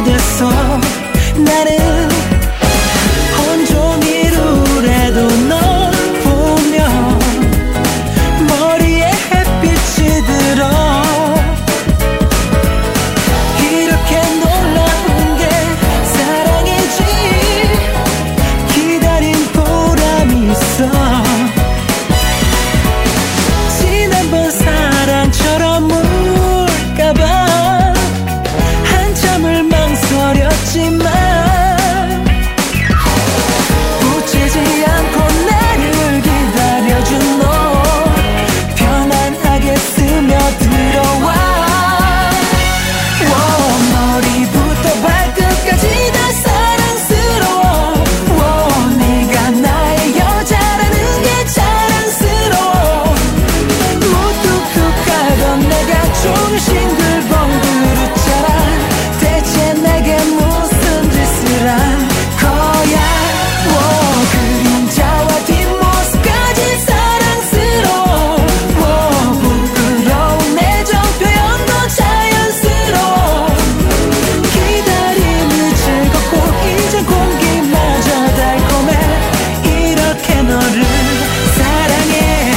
알게 됐어. 나는 온종일 우울해도 널 보면 머리에 햇빛이 들어. 이렇게 놀라운 게 사랑이지. 기다린 보람이 있어. 지난번 사랑처럼 울까봐 한참을 망설였지만 붙이지 않고 나를 기다려준 너 편안하게 스며들어와. 머리부터 발끝까지 다 사랑스러워. 네가 나의 여자라는 게 자랑스러워. 무뚝뚝하던 내가 좀 싱글벙글했잖아. 대체 내게 무슨 짓을 한 거야. 그림자와 뒷모습까지 사랑스러워. 부끄러운 애정 표현도 자연스러워. 기다림이 즐겁고 이젠 공기마저 달콤해. 이렇게 너를 사랑해.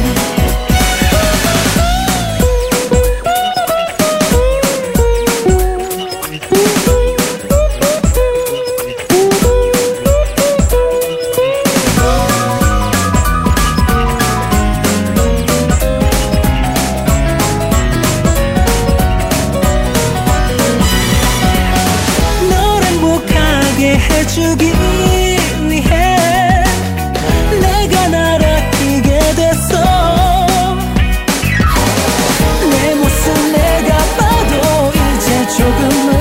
널 행복하게 해주기 위해 내가 날 아끼게 됐어. 내 모습 내가 봐도 이제 조금은